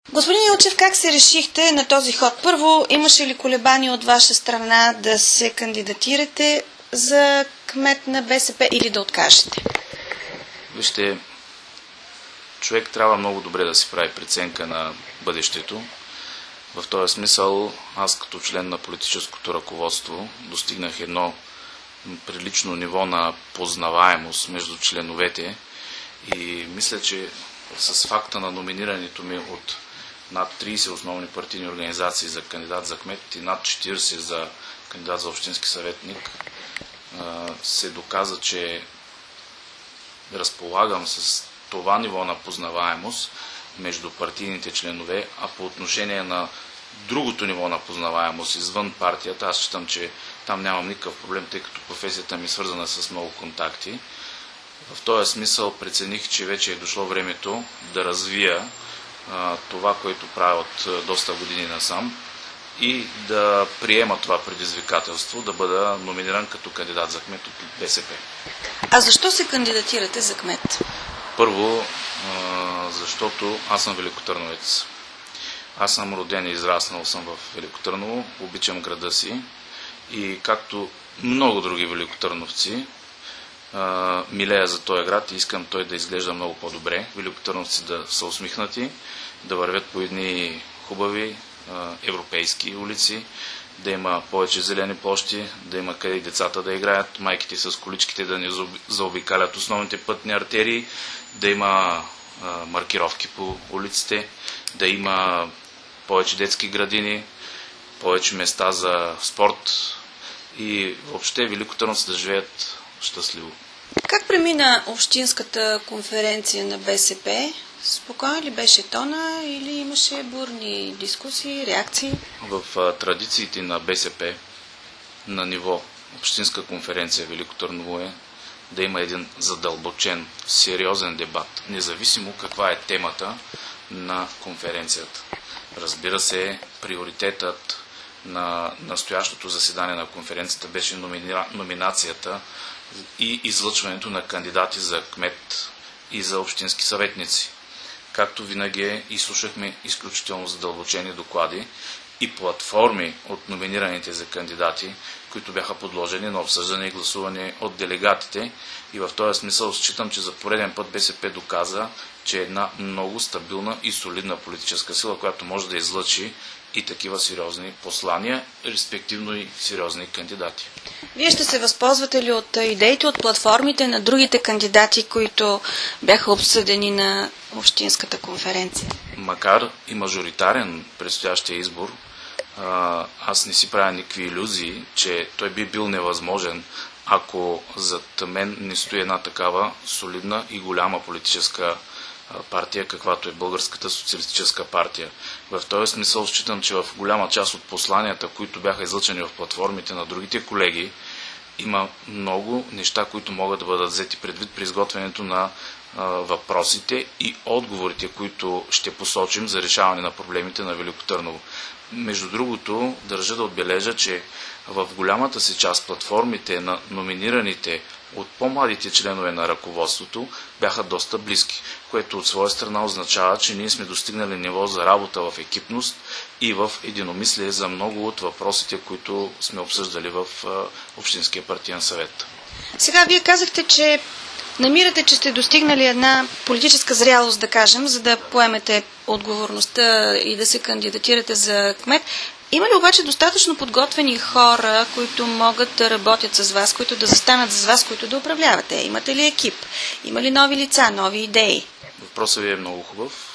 Господин Илчев, как се решихте на този ход? Първо, имаше ли колебания от ваша страна да се кандидатирате за кмет на БСП или да откажете? Вижте, човек трябва много добре да си прави преценка на бъдещето. В този смисъл, аз като член на политическото ръководство достигнах едно прилично ниво на познаваемост между членовете и мисля, че с факта на номинирането ми от над 30 основни партийни организации за кандидат за кмет и над 40 за кандидат за общински съветник, се доказа, че разполагам с това ниво на познаваемост между партийните членове, а по отношение на другото ниво на познаваемост извън партията, аз считам, че там нямам никакъв проблем, тъй като професията ми е свързана с много контакти. В този смисъл прецених, че вече е дошло времето да развия това, което правя от доста години насам и да приема това предизвикателство, да бъда номиниран като кандидат за кмет от БСП. А защо се кандидатирате за кмет? Първо, защото аз съм великотърновец. Аз съм роден и израснал съм в Велико Търново, обичам града си и както много други великотърновци, милея за този град и искам той да изглежда много по-добре. Великотърновци да са усмихнати, да вървят по едни хубави европейски улици, да има повече зелени площи, да има къде и децата да играят, майките с количките да не заобикалят основните пътни артерии, да има маркировки по улиците, да има повече детски градини, повече места за спорт и въобще великотърновци да живеят щастливо. Как премина общинската конференция на БСП? Спокоен ли беше тона или имаше бурни дискусии, реакции? В традициите на БСП на ниво общинска конференция Велико Търново е да има един задълбочен, сериозен дебат, независимо каква е темата на конференцията. Разбира се, приоритетът на настоящото заседание на конференцията беше номинацията и излъчването на кандидати за кмет и за общински съветници. Както винаги изслушахме изключително задълбочени доклади и платформи от номинираните за кандидати, които бяха подложени на обсъждане и гласуване от делегатите. И в този смисъл считам, че за пореден път БСП доказа, че е една много стабилна и солидна политическа сила, която може да излъчи и такива сериозни послания, респективно и сериозни кандидати. Вие ще се възползвате ли от идеите, от платформите на другите кандидати, които бяха обсъдени на Общинската конференция? Макар и мажоритарен предстоящия избор, аз не си правя никакви илюзии, че той би бил невъзможен, ако зад мен не стои една такава солидна и голяма политическа партия, каквато е Българската социалистическа партия. В този смисъл считам, че в голяма част от посланията, които бяха излъчени в платформите на другите колеги, има много неща, които могат да бъдат взети предвид при изготвянето на въпросите и отговорите, които ще посочим за решаване на проблемите на Велико Търново. Между другото, държа да отбележа, че в голямата си част платформите на номинираните от по-младите членове на ръководството бяха доста близки, което от своя страна означава, че ние сме достигнали ниво за работа в екипност и в единомислие за много от въпросите, които сме обсъждали в Общинския партиен съвет. Сега вие казахте, че намирате, че сте достигнали една политическа зрялост, да кажем, за да поемете отговорността и да се кандидатирате за кмет. Има ли обаче достатъчно подготвени хора, които могат да работят с вас, които да застанат с вас, които да управлявате? Имате ли екип? Има ли нови лица, нови идеи? Въпросът ви е много хубав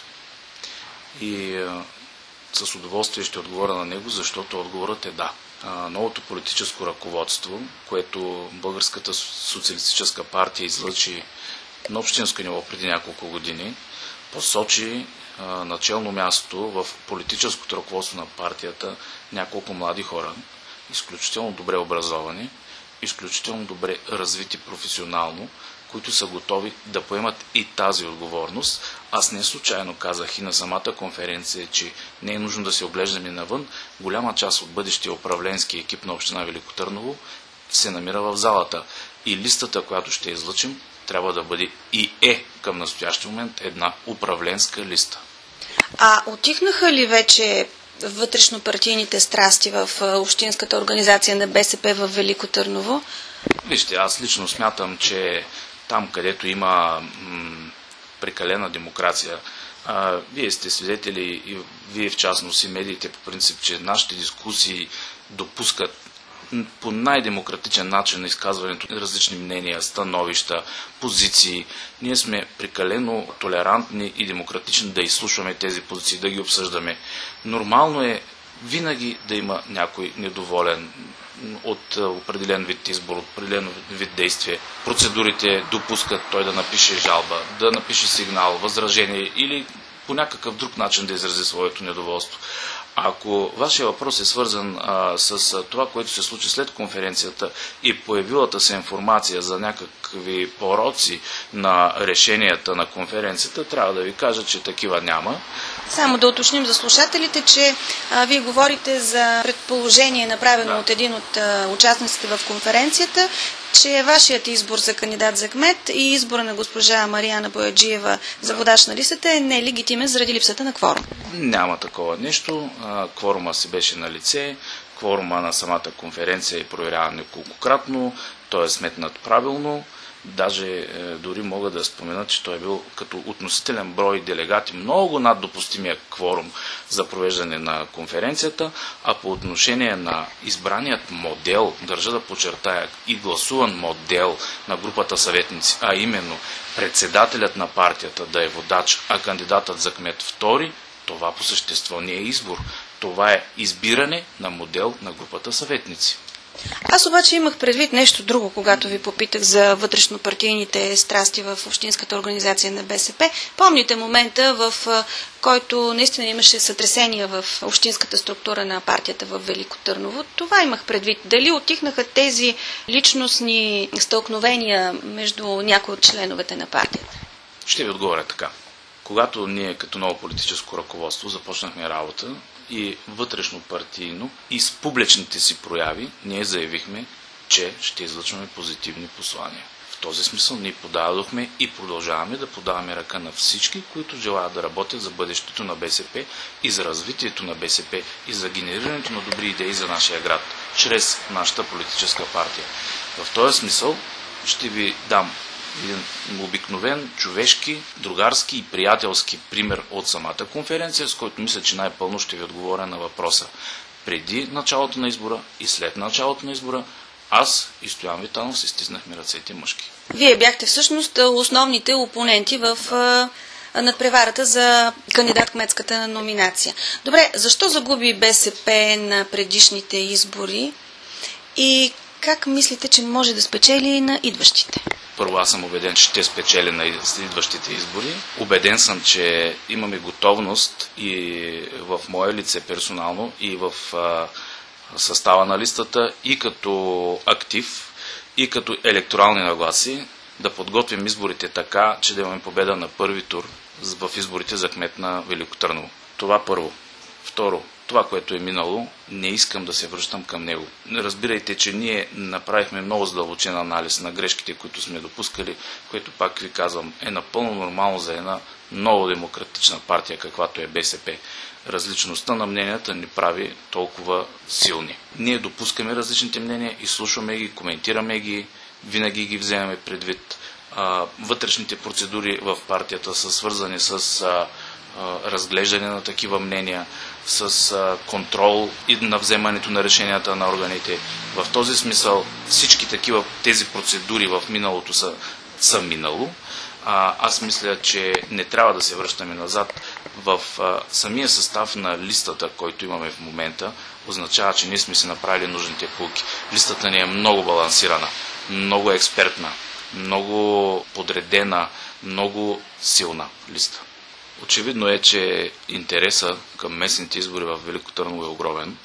и с удоволствие ще отговоря на него, защото отговорът е да. Новото политическо ръководство, което Българската социалистическа партия излъчи на общинско ниво преди няколко години, посочи начално място в политическото ръководство на партията няколко млади хора, изключително добре образовани, изключително добре развити професионално, които са готови да поемат и тази отговорност. Аз не случайно казах и на самата конференция, че не е нужно да се оглеждаме навън. Голяма част от бъдещия управленски екип на община Велико Търново се намира в залата. И листата, която ще излъчим, трябва да бъде и към настоящия момент една управленска листа. А отихнаха ли вече вътрешнопартийните страсти в общинската организация на БСП в Велико Търново? Вижте, аз лично смятам, че там, където има прекалена демокрация, вие сте свидетели и вие в частност и медиите по принцип, че нашите дискусии допускат по най-демократичен начин на изказването на различни мнения, становища, позиции. Ние сме прекалено толерантни и демократични да изслушваме тези позиции, да ги обсъждаме. Нормално е винаги да има някой недоволен от определен вид избор, от определен вид действие. Процедурите допускат той да напише жалба, да напише сигнал, възражение или по някакъв друг начин да изрази своето недоволство. Ако вашия въпрос е свързан с това, което се случи след конференцията и появилата се информация за някакви пороци на решенията на конференцията, трябва да ви кажа, че такива няма. Само да уточним за слушателите, че вие говорите за предположение, направено от един от участниците в конференцията, че вашият избор за кандидат за кмет и избора на госпожа Мариана Бояджиева за водач на листата е нелегитимен заради липсата на кворум. Няма такова нещо. Кворума си беше на лице. Кворума на самата конференция е проверяван неколкократно. Той е сметнат правилно. Даже дори мога да спомена, че той е бил като относителен брой делегати много над допустимия кворум за провеждане на конференцията, а по отношение на избраният модел, държа да подчертая, и гласуван модел на групата съветници, а именно председателят на партията да е водач, а кандидатът за кмет втори, това по същество не е избор. Това е избиране на модел на групата съветници. Аз обаче имах предвид нещо друго, когато ви попитах за вътрешнопартийните страсти в общинската организация на БСП. Помните момента, в който наистина имаше сътресения в общинската структура на партията в Велико Търново. Това имах предвид. Дали отихнаха тези личностни стълкновения между някои от членовете на партията? Ще ви отговоря така. Когато ние като ново политическо ръководство започнахме работа, и вътрешно партийно, и с публичните си прояви, ние заявихме, че ще излъчваме позитивни послания. В този смисъл ние подадохме и продължаваме да подаваме ръка на всички, които желаят да работят за бъдещето на БСП и за развитието на БСП и за генерирането на добри идеи за нашия град, чрез нашата политическа партия. В този смисъл ще ви дам един обикновен, човешки, другарски и приятелски пример от самата конференция, с който мисля, че най-пълно ще ви отговоря на въпроса. Преди началото на избора и след началото на избора, аз и Стоян Витанов се стиснахме ръцете мъжки. Вие бяхте всъщност основните опоненти в надпреварата за кандидат-кметската номинация. Добре, защо загуби БСП на предишните избори и как мислите, че може да спечели на идващите? Първо, аз съм убеден, че ще спечели на идващите избори. Убеден съм, че имаме готовност и в мое лице персонално, и в състава на листата, и като актив, и като електорални нагласи, да подготвим изборите така, че да имаме победа на първи тур в изборите за кмет на Велико Търново. Това първо. Второ, това, което е минало, не искам да се връщам към него. Разбирайте, че ние направихме много задълбочен анализ на грешките, които сме допускали, което, пак ви казвам, е напълно нормално за една много демократична партия, каквато е БСП. Различността на мненията ни прави толкова силни. Ние допускаме различните мнения, изслушваме ги, коментираме ги, винаги ги вземаме предвид. Вътрешните процедури в партията са свързани с разглеждане на такива мнения, с контрол и на вземането на решенията на органите. В този смисъл всички такива тези процедури в миналото са минало. Аз мисля, че не трябва да се връщаме назад. В самия състав на листата, който имаме в момента, означава, че ние сме си направили нужните поуки. Листата ни е много балансирана, много експертна, много подредена, много силна листа. Очевидно е, че интереса към местните избори в Велико Търново е огромен.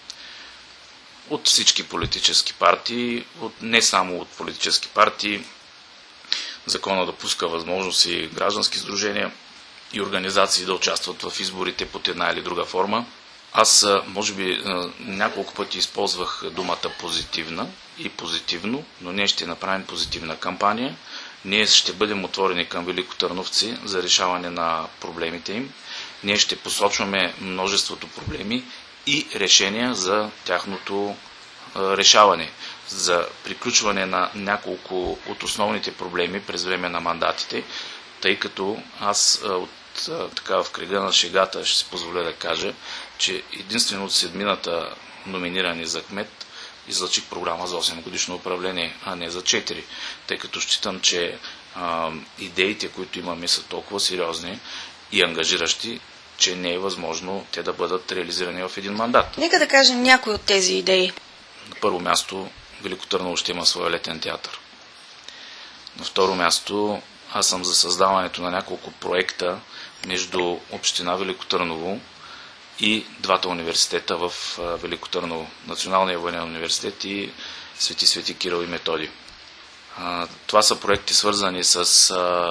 От всички политически партии, не само от политически партии. Закона допуска възможност и граждански сдружения и организации да участват в изборите под една или друга форма. Аз, може би, няколко пъти използвах думата позитивна и позитивно, но ние ще направим позитивна кампания. Ние ще бъдем отворени към великотърновци за решаване на проблемите им. ние ще посочваме множеството проблеми и решения за тяхното решаване, за приключване на няколко от основните проблеми през време на мандатите, тъй като аз така в кръга на шегата ще си позволя да кажа, че единствено от седмината номинирани за кмет излъчих програма за 8 годишно управление, а не за 4, тъй като считам, че идеите, които имаме, са толкова сериозни и ангажиращи, че не е възможно те да бъдат реализирани в един мандат. Нека да кажем някои от тези идеи. На първо място, Велико Търново ще има своя летен театър. На второ място, аз съм за създаването на няколко проекта между община Велико Търново и двата университета в Велико Търново. Националния военен университет и Свети Кирил и Методий. Това са проекти, свързани с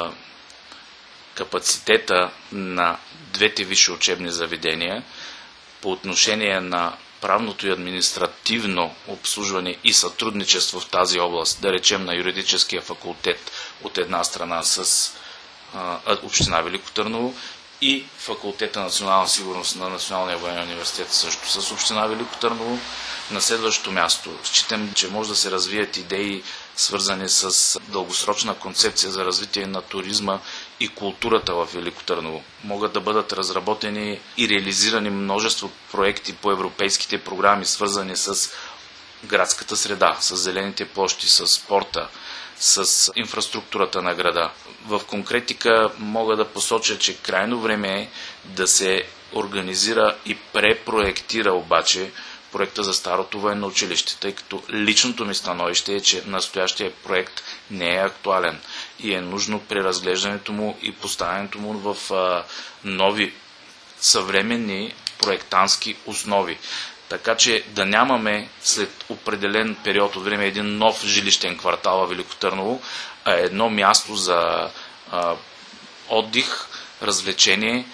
капацитета на двете висши учебни заведения по отношение на правното и административно обслужване и сътрудничество в тази област, да речем на юридическия факултет от една страна с община Велико Търново и факултета национална сигурност на Националния военен университет също с община Велико Търново. На следващото място считам, че може да се развият идеи, свързани с дългосрочна концепция за развитие на туризма и културата в Велико Търново. Могат да бъдат разработени и реализирани множество проекти по европейските програми, свързани с градската среда, с зелените площи, с спорта, с инфраструктурата на града. В конкретика мога да посоча, че крайно време е да се организира и препроектира обаче проекта за старото военно училище, тъй като личното ми становище е, че настоящия проект не е актуален и е нужно преразглеждането му и поставянето му в нови съвременни проектантски основи. Така че да нямаме след определен период от време един нов жилищен квартал в Велико Търново, а едно място за отдих, развлечение,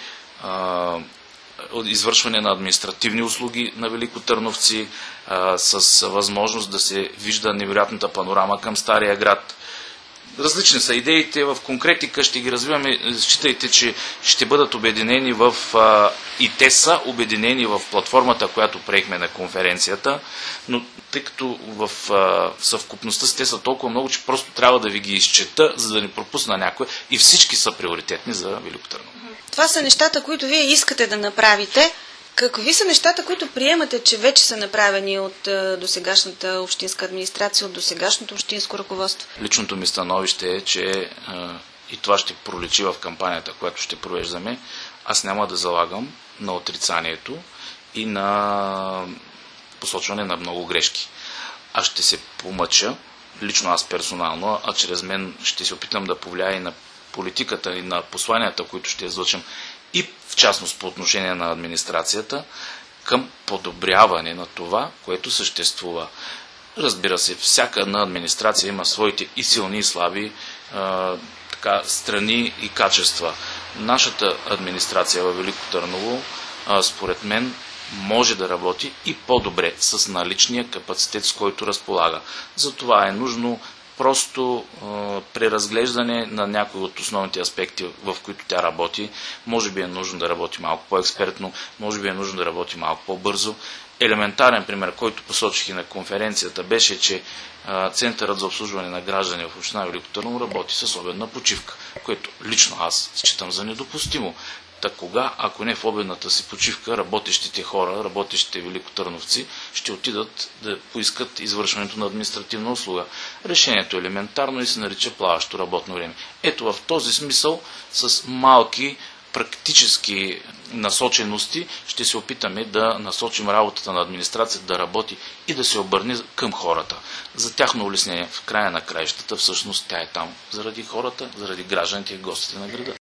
извършване на административни услуги на великотърновци, с възможност да се вижда невероятната панорама към Стария град. Различни са идеите, в конкретика ще ги развиваме, считайте, че ще бъдат обединени и те са обединени в платформата, която приехме на конференцията, но тъй като в съвкупността си те са толкова много, че просто трябва да ви ги изчета, за да не пропусна някой, и всички са приоритетни за Велико Търново. Това са нещата, които вие искате да направите. Какви са нещата, които приемате, че вече са направени от досегашната общинска администрация, от досегашното общинско ръководство? Личното ми становище е, че и това ще проличи в кампанията, която ще провеждаме. Аз няма да залагам на отрицанието и на посочване на много грешки. Аз ще се помъча, лично аз персонално, а чрез мен ще се опитам да повлияя и на политиката и на посланията, които ще излъчим, и в частност по отношение на администрацията, към подобряване на това, което съществува. Разбира се, всяка една администрация има своите и силни, и слаби страни и качества. Нашата администрация във Велико Търново, според мен, може да работи и по-добре с наличния капацитет, с който разполага. Затова е нужно просто преразглеждане на някои от основните аспекти, в които тя работи. Може би е нужно да работи малко по-експертно, може би е нужно да работи малко по-бързо. Елементарен пример, който посочих и на конференцията, беше, че Центърът за обслужване на граждани в община Велико Търново работи с обедна почивка, което лично аз считам за недопустимо. Кога, ако не в обедната си почивка, работещите хора, работещите великотърновци ще отидат да поискат извършването на административна услуга. Решението е елементарно и се нарича плаващо работно време. Ето в този смисъл, с малки практически насочености, ще се опитаме да насочим работата на администрацията да работи и да се обърне към хората. За тяхно улеснение в края на краищата, всъщност тя е там заради хората, заради гражданите и гостите на града.